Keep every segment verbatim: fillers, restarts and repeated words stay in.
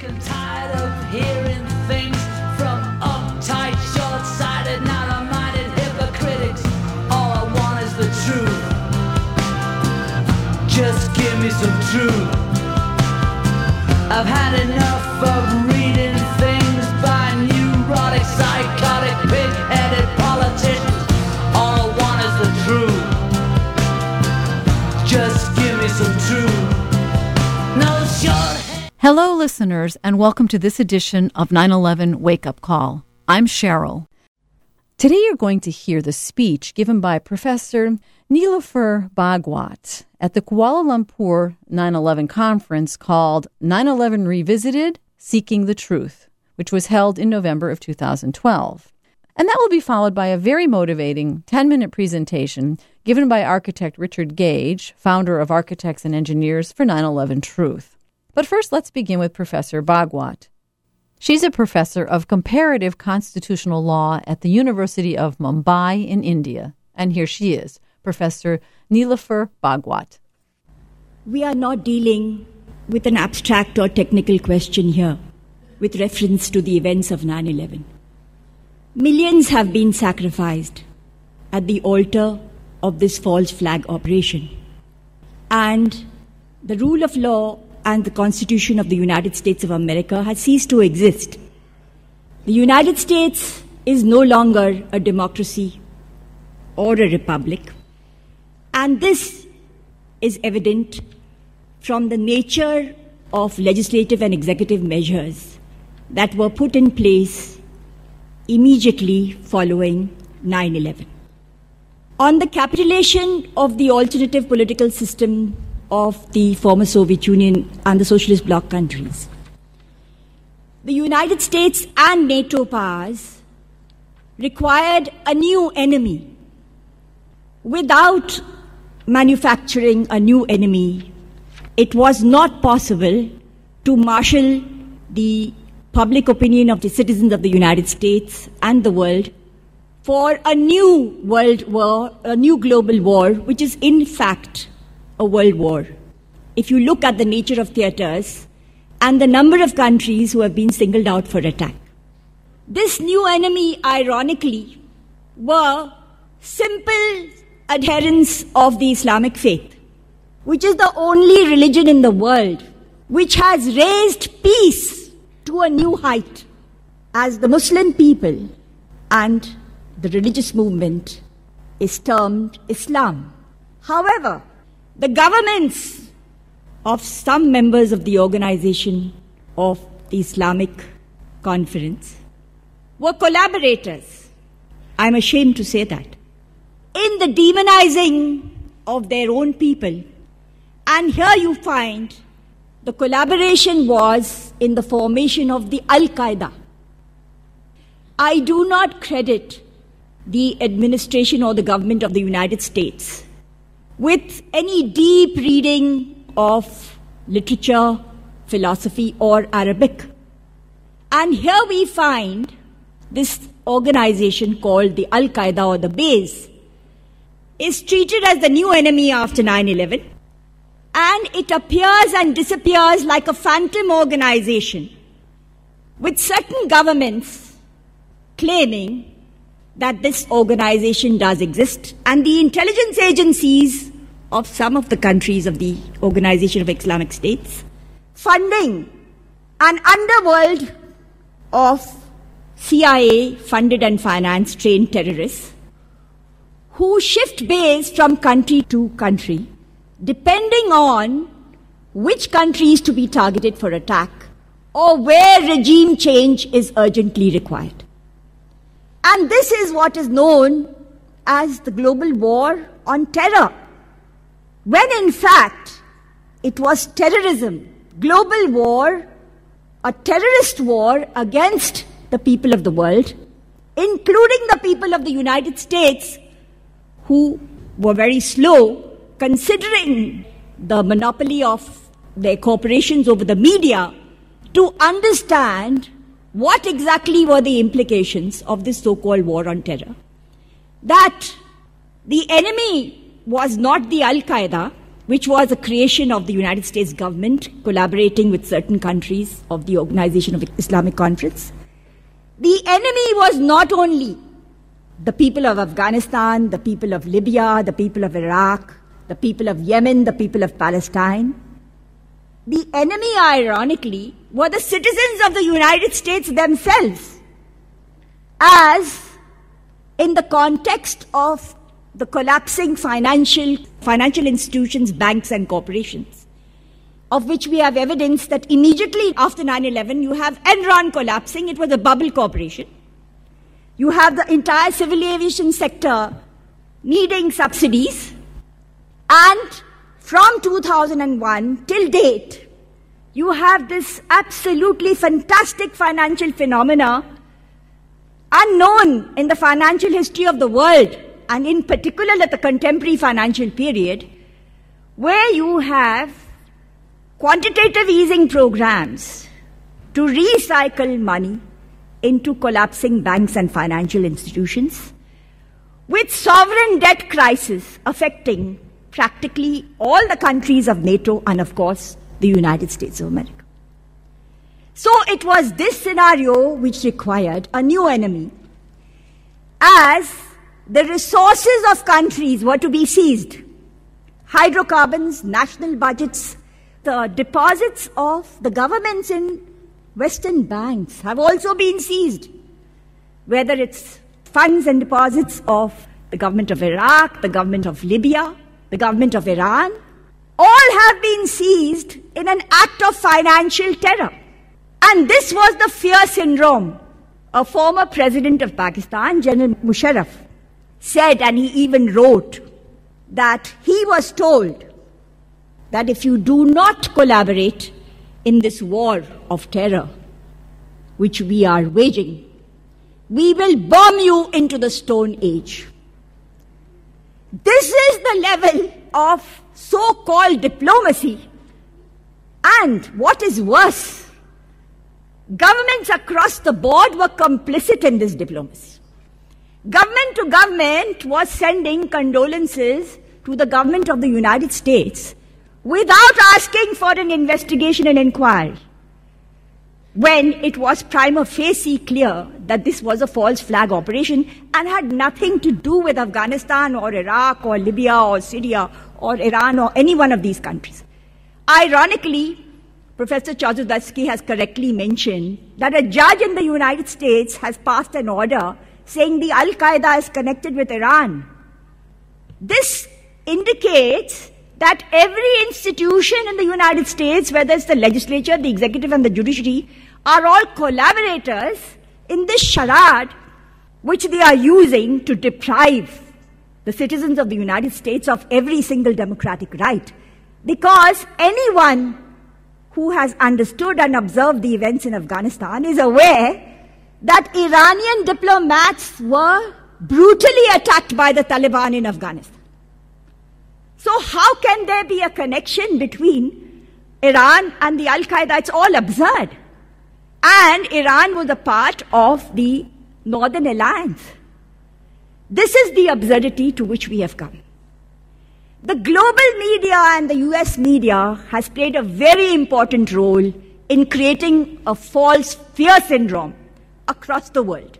and tired of hearing things from uptight, short-sighted, narrow-minded hypocrites. All I want is the truth. Just give me some truth. I've had enough of reading things by neurotic, psychotic, pig-headed politicians. All I want is the truth. Just give me some truth. No short. Hello, listeners, and welcome to this edition of nine eleven Wake Up Call. I'm Cheryl. Today you're going to hear the speech given by Professor Nilofer Bhagwat at the Kuala Lumpur nine eleven conference called nine eleven Revisited, Seeking the Truth, which was held in November of two thousand twelve. And that will be followed by a very motivating ten-minute presentation given by architect Richard Gage, founder of Architects and Engineers for nine eleven Truth. But first, let's begin with Professor Bhagwat. She's a professor of comparative constitutional law at the University of Mumbai in India. And here she is, Professor Nilofer Bhagwat. We are not dealing with an abstract or technical question here with reference to the events of nine eleven. Millions have been sacrificed at the altar of this false flag operation. And the rule of law and the Constitution of the United States of America has ceased to exist. The United States is no longer a democracy or a republic. And this is evident from the nature of legislative and executive measures that were put in place immediately following nine eleven. On the capitulation of the alternative political system of the former Soviet Union and the socialist bloc countries, the United States and NATO powers required a new enemy. Without manufacturing a new enemy, it was not possible to marshal the public opinion of the citizens of the United States and the world for a new world war, a new global war, which is in fact a world war. If you look at the nature of theaters and the number of countries who have been singled out for attack. This new enemy, ironically, were simple adherents of the Islamic faith, which is the only religion in the world which has raised peace to a new height, as the Muslim people and the religious movement is termed Islam. However, the governments of some members of the organization of the Islamic Conference were collaborators, I'm ashamed to say that, in the demonizing of their own people. And here you find the collaboration was in the formation of the Al-Qaeda. I do not credit the administration or the government of the United States with any deep reading of literature, philosophy, or Arabic. And here we find this organization called the Al-Qaeda or the base is treated as the new enemy after nine eleven, and it appears and disappears like a phantom organization, with certain governments claiming that this organization does exist, and the intelligence agencies of some of the countries of the Organization of Islamic States funding an underworld of C I A-funded and financed trained terrorists who shift base from country to country depending on which country is to be targeted for attack or where regime change is urgently required. And this is what is known as the global war on terror, when in fact it was terrorism, global war, a terrorist war against the people of the world, including the people of the United States, who were very slow, considering the monopoly of their corporations over the media, to understand what exactly were the implications of this so-called war on terror. That the enemy was not the Al-Qaeda, which was a creation of the United States government collaborating with certain countries of the Organization of Islamic Conference. The enemy was not only the people of Afghanistan, the people of Libya, the people of Iraq, the people of Yemen, the people of Palestine. The enemy, ironically, were the citizens of the United States themselves, as in the context of the collapsing financial, financial institutions, banks and corporations, of which we have evidence that immediately after nine eleven, you have Enron collapsing. It was a bubble corporation. You have the entire civil aviation sector needing subsidies. And from two thousand one till date, you have this absolutely fantastic financial phenomena unknown in the financial history of the world, and in particular at the contemporary financial period, where you have quantitative easing programs to recycle money into collapsing banks and financial institutions, with sovereign debt crisis affecting practically all the countries of NATO and, of course, the United States of America. So it was this scenario which required a new enemy, as the resources of countries were to be seized. Hydrocarbons, national budgets, the deposits of the governments in Western banks have also been seized, whether it's funds and deposits of the government of Iraq, the government of Libya, the government of Iran, all have been seized in an act of financial terror. And this was the fear syndrome. A former president of Pakistan, General Musharraf, said, and he even wrote, that he was told that if you do not collaborate in this war of terror which we are waging, we will bomb you into the Stone Age. This is the level of so-called diplomacy. And what is worse, governments across the board were complicit in this diplomacy. Government to government was sending condolences to the government of the United States without asking for an investigation and inquiry, when it was prima facie clear that this was a false flag operation and had nothing to do with Afghanistan or Iraq or Libya or Syria or Iran or any one of these countries. Ironically, Professor Choudhury has correctly mentioned that a judge in the United States has passed an order saying the Al-Qaeda is connected with Iran. This indicates that every institution in the United States, whether it's the legislature, the executive and the judiciary, are all collaborators in this charade which they are using to deprive the citizens of the United States of every single democratic right. Because anyone who has understood and observed the events in Afghanistan is aware that Iranian diplomats were brutally attacked by the Taliban in Afghanistan. So how can there be a connection between Iran and the Al-Qaeda? It's all absurd. And Iran was a part of the Northern Alliance. This is the absurdity to which we have come. The global media and the U S media has played a very important role in creating a false fear syndrome across the world.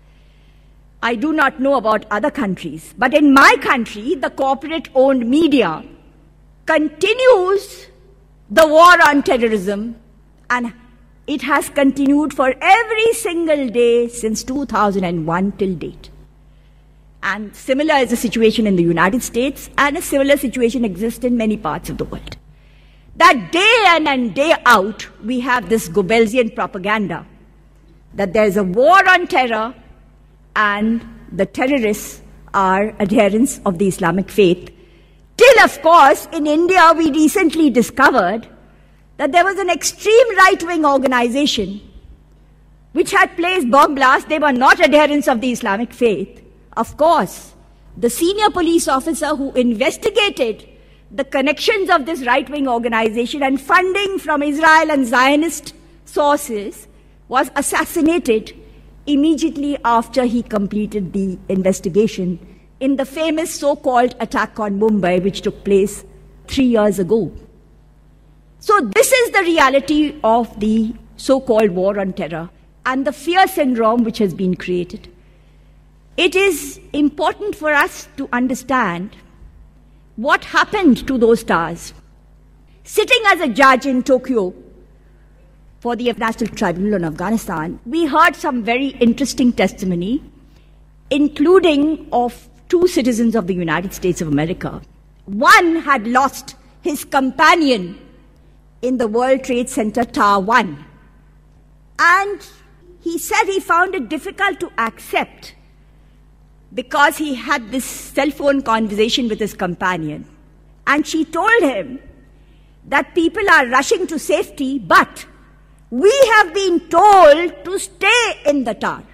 I do not know about other countries, but in my country, the corporate-owned media continues the war on terrorism, and it has continued for every single day since two thousand one till date. And similar is the situation in the United States, and a similar situation exists in many parts of the world. That day in and day out, we have this Goebbelsian propaganda that there is a war on terror and the terrorists are adherents of the Islamic faith. Till, of course, in India, we recently discovered that there was an extreme right-wing organization which had placed bomb blasts. They were not adherents of the Islamic faith. Of course, the senior police officer who investigated the connections of this right-wing organization and funding from Israel and Zionist sources was assassinated immediately after he completed the investigation in the famous so-called attack on Mumbai, which took place three years ago. So this is the reality of the so-called war on terror and the fear syndrome which has been created. It is important for us to understand what happened to those towers. Sitting as a judge in Tokyo for the National Tribunal on Afghanistan, we heard some very interesting testimony, including of two citizens of the United States of America. One had lost his companion in the World Trade Center Tower one. And he said he found it difficult to accept because he had this cell phone conversation with his companion. And she told him that people are rushing to safety, but we have been told to stay in the tower.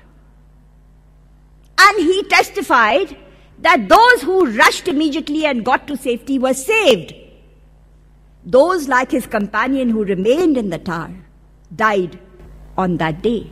And he testified that those who rushed immediately and got to safety were saved. Those, like his companion who remained in the tower, died on that day.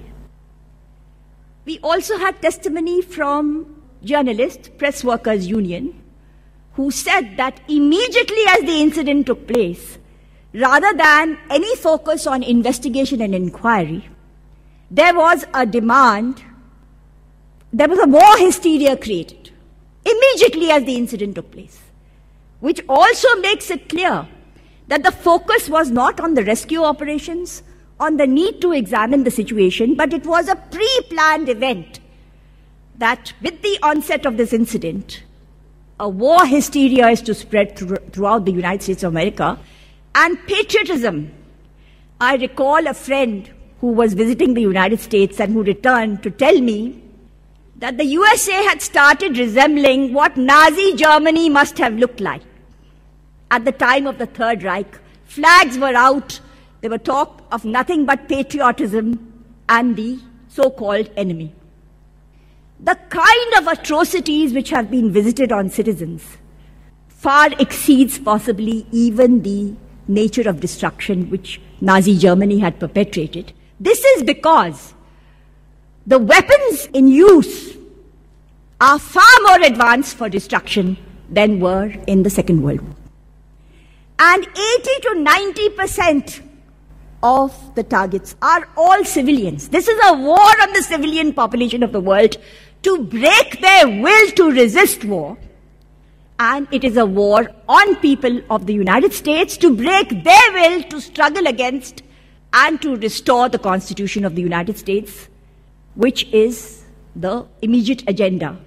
We also had testimony from journalists, Press Workers Union, who said that immediately as the incident took place, rather than any focus on investigation and inquiry, there was a demand, there was a war hysteria created immediately as the incident took place, which also makes it clear that the focus was not on the rescue operations, on the need to examine the situation, but it was a pre-planned event that with the onset of this incident, a war hysteria is to spread through, throughout the United States of America, and patriotism. I recall a friend who was visiting the United States and who returned to tell me that the U S A had started resembling what Nazi Germany must have looked like. At the time of the Third Reich, flags were out. There were talk of nothing but patriotism and the so-called enemy. The kind of atrocities which have been visited on citizens far exceeds possibly even the nature of destruction which Nazi Germany had perpetrated. This is because the weapons in use are far more advanced for destruction than were in the Second World War. And eighty to ninety percent of the targets are all civilians. This is a war on the civilian population of the world to break their will to resist war. And it is a war on people of the United States to break their will to struggle against and to restore the Constitution of the United States, which is the immediate agenda.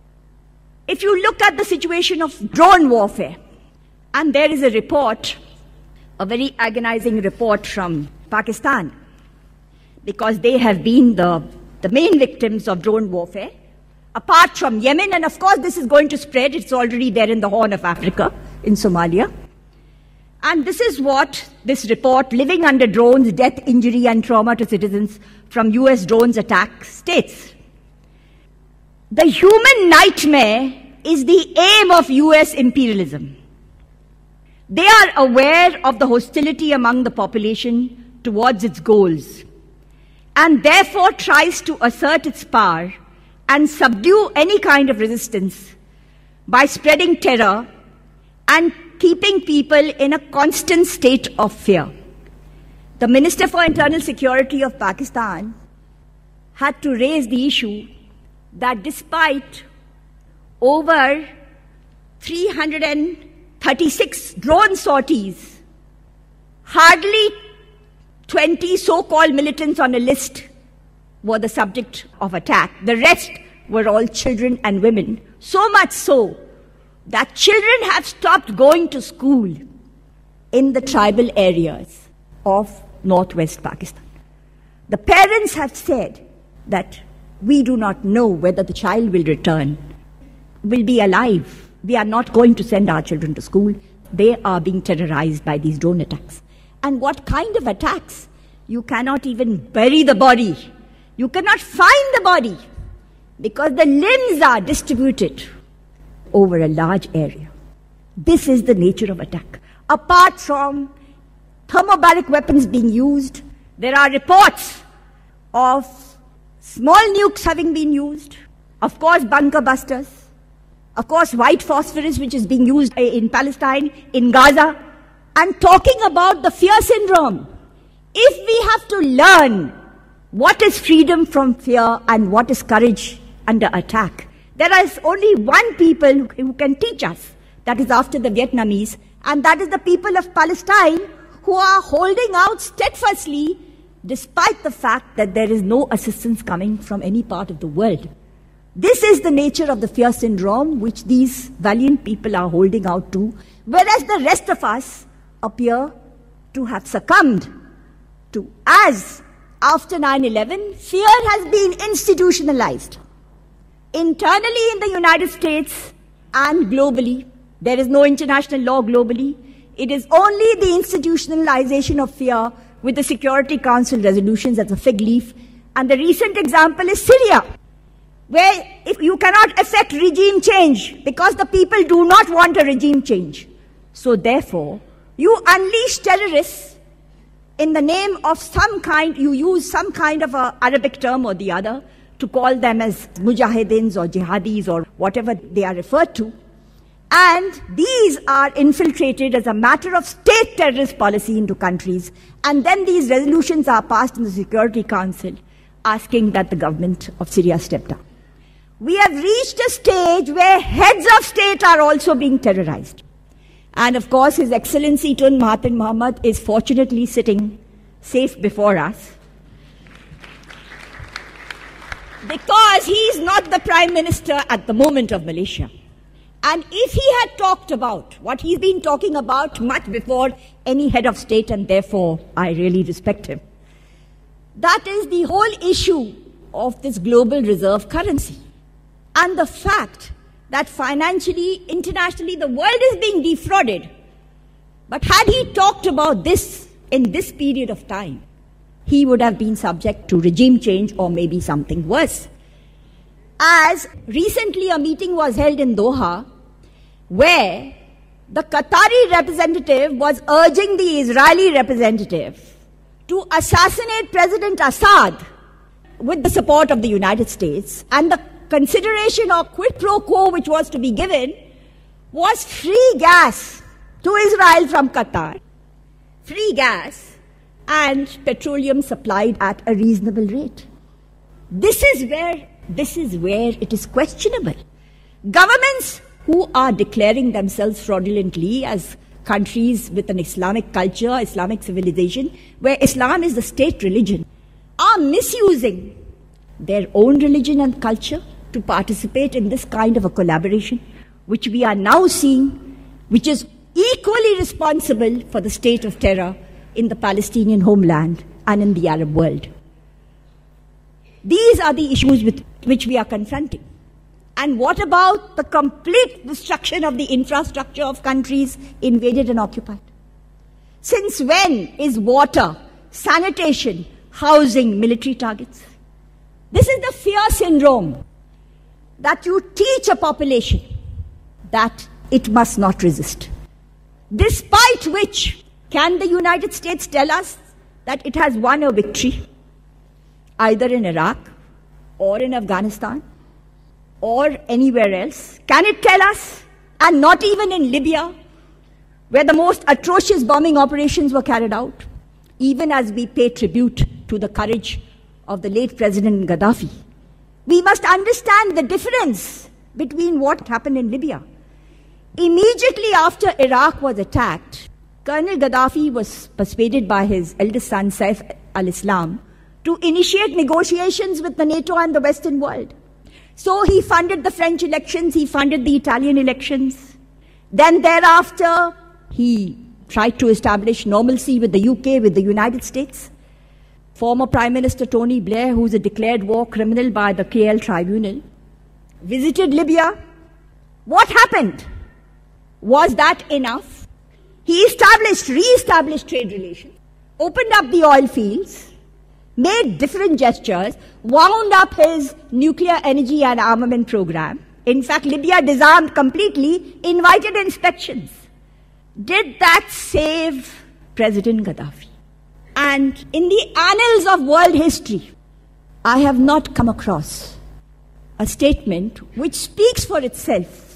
If you look at the situation of drone warfare, and there is a report, a very agonizing report from Pakistan, because they have been the, the main victims of drone warfare, apart from Yemen, and of course this is going to spread, it's already there in the Horn of Africa, in Somalia. And this is what this report, Living Under Drones, Death, Injury and Trauma to Citizens from U S Drones Attack, states. The human nightmare is the aim of U S imperialism. They are aware of the hostility among the population towards its goals, and therefore tries to assert its power and subdue any kind of resistance by spreading terror and keeping people in a constant state of fear. The Minister for Internal Security of Pakistan had to raise the issue that despite over three hundred thirty-six drone sorties, hardly twenty so-called militants on a list were the subject of attack. The rest were all children and women, so much so that children have stopped going to school in the tribal areas of northwest Pakistan. The parents have said that we do not know whether the child will return, will be alive. We are not going to send our children to school. They are being terrorized by these drone attacks. And what kind of attacks? You cannot even bury the body. You cannot find the body because the limbs are distributed over a large area. This is the nature of attack. Apart from thermobaric weapons being used, there are reports of small nukes having been used, of course bunker busters, of course, white phosphorus, which is being used in Palestine, in Gaza, and talking about the fear syndrome. If we have to learn what is freedom from fear and what is courage under attack, there is only one people who can teach us. That is after the Vietnamese, and that is the people of Palestine, who are holding out steadfastly despite the fact that there is no assistance coming from any part of the world. This is the nature of the fear syndrome which these valiant people are holding out to, whereas the rest of us appear to have succumbed to. As after nine eleven, fear has been institutionalized. Internally in the United States and globally, there is no international law globally. It is only the institutionalization of fear with the Security Council resolutions as a fig leaf. And the recent example is Syria, where if you cannot effect regime change because the people do not want a regime change. So therefore, you unleash terrorists in the name of some kind, you use some kind of a Arabic term or the other to call them as mujahidins or jihadis or whatever they are referred to. And these are infiltrated as a matter of state terrorist policy into countries. And then these resolutions are passed in the Security Council asking that the government of Syria step down. We have reached a stage where heads of state are also being terrorized. And of course, His Excellency Tun Mahathir Mohamad is fortunately sitting safe before us, because he is not the Prime Minister at the moment of Malaysia. And if he had talked about what he's been talking about much before any head of state, and therefore I really respect him, that is the whole issue of this global reserve currency. And the fact that financially, internationally, the world is being defrauded. But had he talked about this in this period of time, he would have been subject to regime change or maybe something worse. As recently a meeting was held in Doha, where the Qatari representative was urging the Israeli representative to assassinate President Assad with the support of the United States, and the consideration or quid pro quo which was to be given was free gas to Israel from Qatar, free gas and petroleum supplied at a reasonable rate. This is where This is where it is questionable. Governments who are declaring themselves fraudulently as countries with an Islamic culture, Islamic civilization, where Islam is the state religion, are misusing their own religion and culture to participate in this kind of a collaboration, which we are now seeing, which is equally responsible for the state of terror in the Palestinian homeland and in the Arab world. These are the issues with which we are confronting. And what about the complete destruction of the infrastructure of countries invaded and occupied? Since when is water, sanitation, housing military targets? This is the fear syndrome, that you teach a population that it must not resist. Despite which, can the United States tell us that it has won a victory, either in Iraq or in Afghanistan or anywhere else? Can it tell us? And not even in Libya, where the most atrocious bombing operations were carried out, even as we pay tribute to the courage of the late President Gaddafi. We must understand the difference between what happened in Libya. Immediately after Iraq was attacked, Colonel Gaddafi was persuaded by his eldest son, Saif al-Islam, to initiate negotiations with the NATO and the Western world. So he funded the French elections, he funded the Italian elections. Then thereafter, he tried to establish normalcy with the U K, with the United States. Former Prime Minister Tony Blair, who is a declared war criminal by the K L Tribunal, visited Libya. What happened? Was that enough? He established, re-established trade relations, opened up the oil fields, made different gestures, wound up his nuclear energy and armament program. In fact, Libya disarmed completely, invited inspections. Did that save President Gaddafi? And in the annals of world history, I have not come across a statement which speaks for itself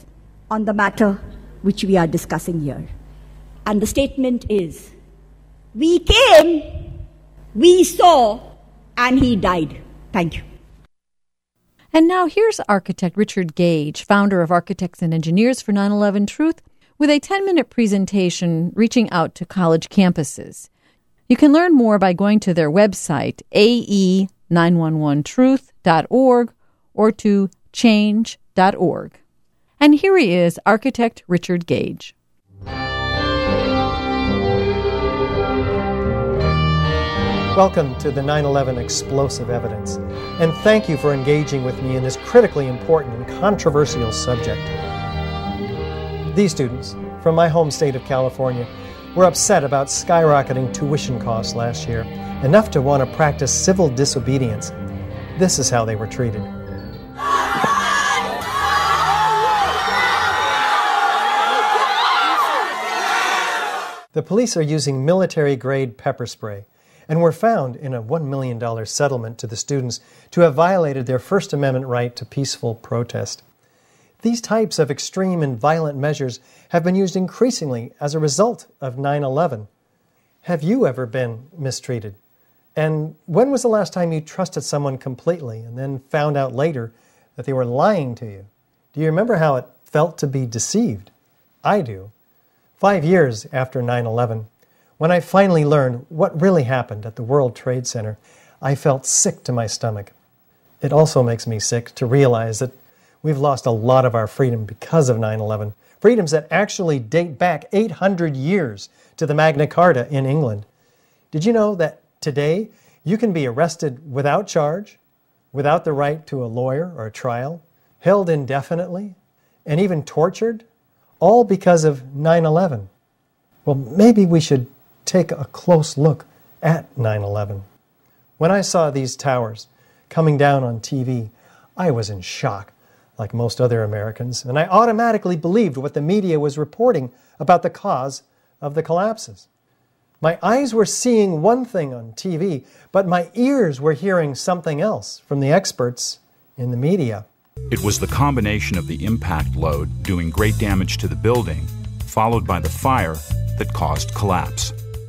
on the matter which we are discussing here. And the statement is, we came, we saw, and he died. Thank you. And now here's architect Richard Gage, founder of Architects and Engineers for nine eleven Truth, with a ten-minute presentation reaching out to college campuses. You can learn more by going to their website, A E nine one one truth dot org, or to change dot org. And here he is, architect Richard Gage. Welcome to the nine eleven Explosive Evidence, and thank you for engaging with me in this critically important and controversial subject. These students from my home state of California were upset about skyrocketing tuition costs last year, enough to want to practice civil disobedience. This is how they were treated. The police are using military-grade pepper spray and were found in a one million dollars settlement to the students to have violated their First Amendment right to peaceful protest. These types of extreme and violent measures have been used increasingly as a result of nine eleven. Have you ever been mistreated? And when was the last time you trusted someone completely and then found out later that they were lying to you? Do you remember how it felt to be deceived? I do. Five years after nine eleven, when I finally learned what really happened at the World Trade Center, I felt sick to my stomach. It also makes me sick to realize that we've lost a lot of our freedom because of nine eleven, freedoms that actually date back eight hundred years to the Magna Carta in England. Did you know that today you can be arrested without charge, without the right to a lawyer or a trial, held indefinitely, and even tortured, all because of nine eleven? Well, maybe we should take a close look at nine eleven. When I saw these towers coming down on T V, I was in shock, like most other Americans, and I automatically believed what the media was reporting about the cause of the collapses. My eyes were seeing one thing on T V, but my ears were hearing something else from the experts in the media. It was the combination of the impact load doing great damage to the building, followed by the fire, that caused collapse.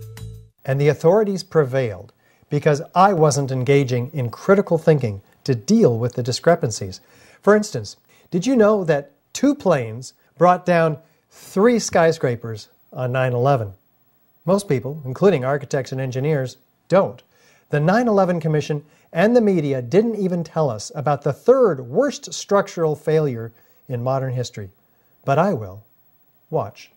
And the authorities prevailed because I wasn't engaging in critical thinking to deal with the discrepancies. For instance, did you know that two planes brought down three skyscrapers on nine eleven? Most people, including architects and engineers, don't. The nine eleven Commission and the media didn't even tell us about the third worst structural failure in modern history. But I will. Watch.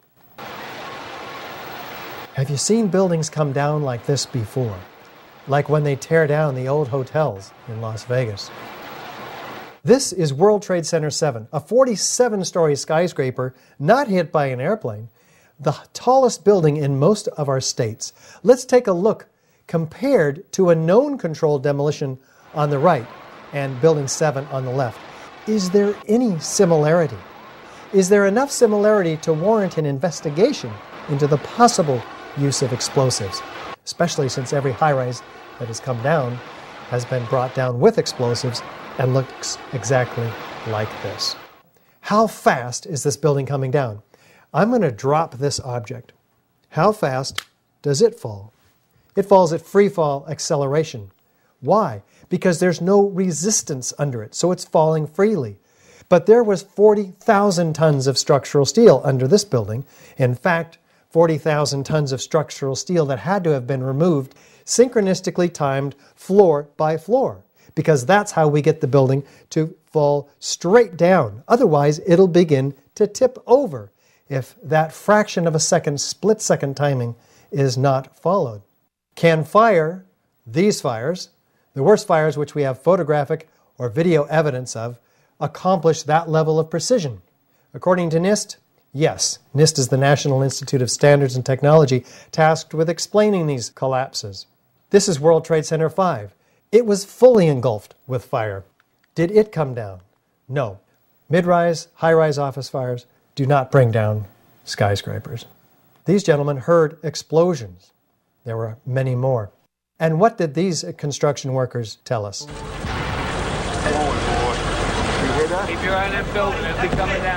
Have you seen buildings come down like this before? Like when they tear down the old hotels in Las Vegas. This is World Trade Center seven, a forty-seven story skyscraper not hit by an airplane, the tallest building in most of our states. Let's take a look compared to a known controlled demolition on the right and Building seven on the left. Is there any similarity? Is there enough similarity to warrant an investigation into the possible use of explosives, especially since every high-rise that has come down has been brought down with explosives and looks exactly like this? How fast is this building coming down? I'm going to drop this object. How fast does it fall? It falls at free fall acceleration. Why? Because there's no resistance under it, so it's falling freely. But there was forty thousand tons of structural steel under this building. In fact, forty thousand tons of structural steel that had to have been removed, synchronistically timed floor by floor, because that's how we get the building to fall straight down. Otherwise, it'll begin to tip over if that fraction of a second, split-second timing is not followed. Can fire, these fires, the worst fires which we have photographic or video evidence of, accomplish that level of precision? According to NIST, yes. NIST is the National Institute of Standards and Technology, tasked with explaining these collapses. This is World Trade Center five. It was fully engulfed with fire. Did it come down? No. Mid-rise, high-rise office fires do not bring down skyscrapers. These gentlemen heard explosions. There were many more. And what did these construction workers tell us? Keep your eye on that building, it'll be coming down.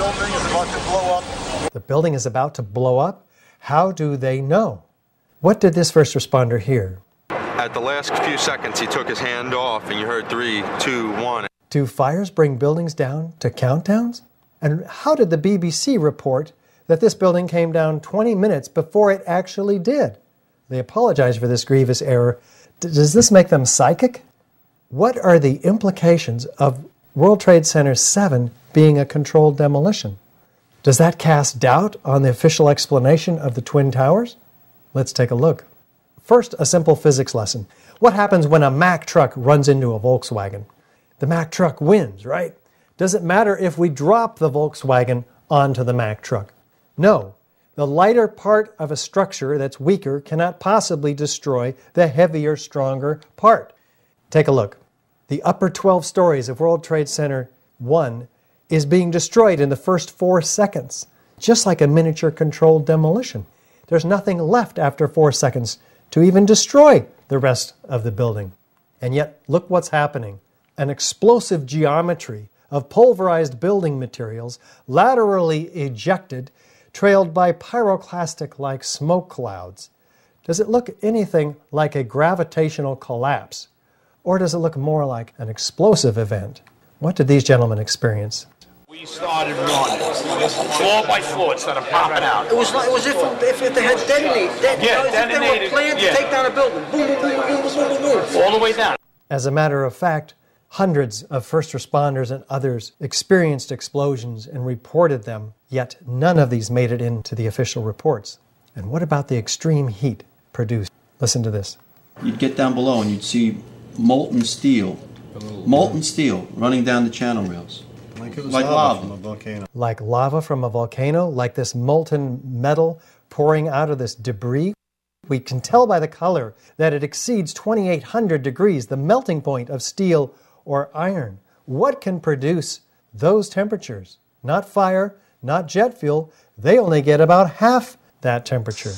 building is about to blow up. The building is about to blow up? How do they know? What did this first responder hear? At the last few seconds, he took his hand off, and you heard three, two, one. Do fires bring buildings down to countdowns? And how did the B B C report that this building came down twenty minutes before it actually did? They apologize for this grievous error. D- does this make them psychic? What are the implications of World Trade Center seven being a controlled demolition? Does that cast doubt on the official explanation of the Twin Towers? Let's take a look. First, a simple physics lesson. What happens when a Mack truck runs into a Volkswagen? The Mack truck wins, right? Does it matter if we drop the Volkswagen onto the Mack truck? No. The lighter part of a structure that's weaker cannot possibly destroy the heavier, stronger part. Take a look. The upper twelve stories of World Trade Center one is being destroyed in the first four seconds, just like a miniature controlled demolition. There's nothing left after four seconds to even destroy the rest of the building. And yet, look what's happening. An explosive geometry of pulverized building materials laterally ejected, trailed by pyroclastic-like smoke clouds. Does it look anything like a gravitational collapse? Or does it look more like an explosive event? What did these gentlemen experience? We started running, floor by floor, instead of popping out. It was like it was if, if, if they had detonated, detonated, yeah, you know, detonated, if they were planned yeah. to take down a building. Boom, boom, boom, boom, boom, boom, boom, boom. All the way down. As a matter of fact, hundreds of first responders and others experienced explosions and reported them, yet none of these made it into the official reports. And what about the extreme heat produced? Listen to this. You'd get down below and you'd see molten steel, molten steel running down the channel rails. Like it was Like lava, lava. from a volcano. Like lava from a volcano, like this molten metal pouring out of this debris. We can tell by the color that it exceeds twenty-eight hundred degrees, the melting point of steel or iron. What can produce those temperatures? Not fire, not jet fuel. They only get about half that temperature.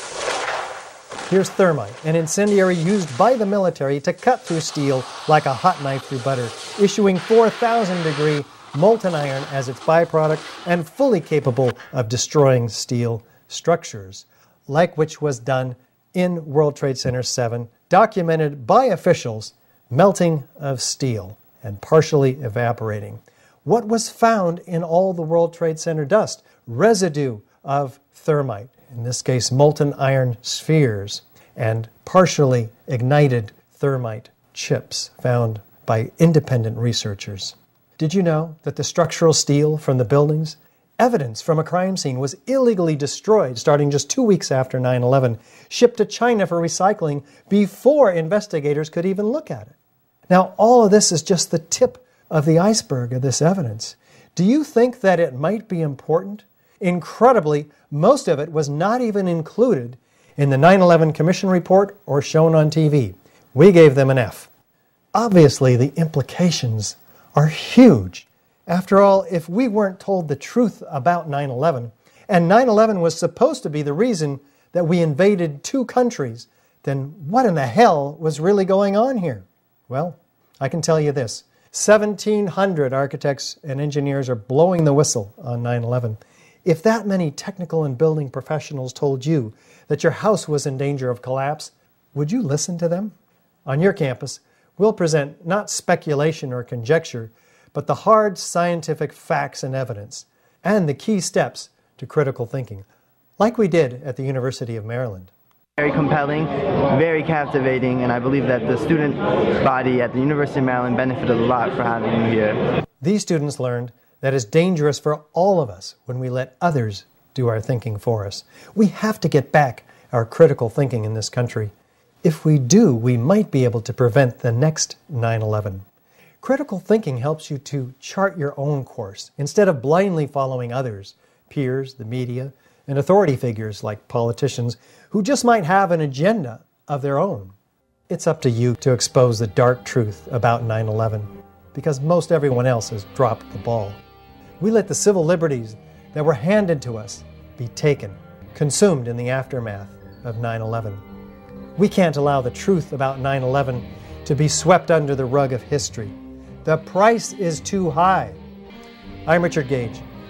Here's thermite, an incendiary used by the military to cut through steel like a hot knife through butter, issuing four thousand degree molten iron as its byproduct and fully capable of destroying steel structures, like which was done in World Trade Center seven, documented by officials, melting of steel and partially evaporating. What was found in all the World Trade Center dust? Residue of thermite, in this case molten iron spheres, and partially ignited thermite chips found by independent researchers. Did you know that the structural steel from the buildings, evidence from a crime scene, was illegally destroyed starting just two weeks after nine eleven, shipped to China for recycling before investigators could even look at it? Now, all of this is just the tip of the iceberg of this evidence. Do you think that it might be important? Incredibly, most of it was not even included in the nine eleven Commission report or shown on T V. We gave them an F. Obviously, the implications are huge. After all, if we weren't told the truth about nine eleven, and nine eleven was supposed to be the reason that we invaded two countries, then what in the hell was really going on here? Well, I can tell you this. seventeen hundred architects and engineers are blowing the whistle on nine eleven. If that many technical and building professionals told you that your house was in danger of collapse, would you listen to them? On your campus, we'll present not speculation or conjecture, but the hard scientific facts and evidence, and the key steps to critical thinking, like we did at the University of Maryland. Very compelling, very captivating, and I believe that the student body at the University of Maryland benefited a lot for having me here. These students learned that it's dangerous for all of us when we let others do our thinking for us. We have to get back our critical thinking in this country. If we do, we might be able to prevent the next nine eleven. Critical thinking helps you to chart your own course instead of blindly following others, peers, the media, and authority figures like politicians who just might have an agenda of their own. It's up to you to expose the dark truth about nine eleven, because most everyone else has dropped the ball. We let the civil liberties that were handed to us be taken, consumed in the aftermath of nine eleven. We can't allow the truth about nine eleven to be swept under the rug of history. The price is too high. I'm Richard Gage.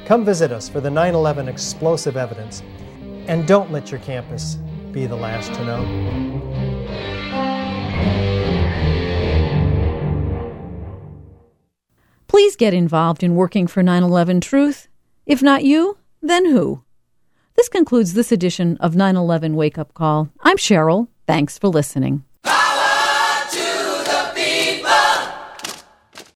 Come visit us for the nine eleven explosive evidence, and don't let your campus be the last to know. Please get involved in working for nine eleven Truth. If not you, then who? This concludes this edition of nine eleven Wake Up Call. I'm Cheryl. Thanks for listening.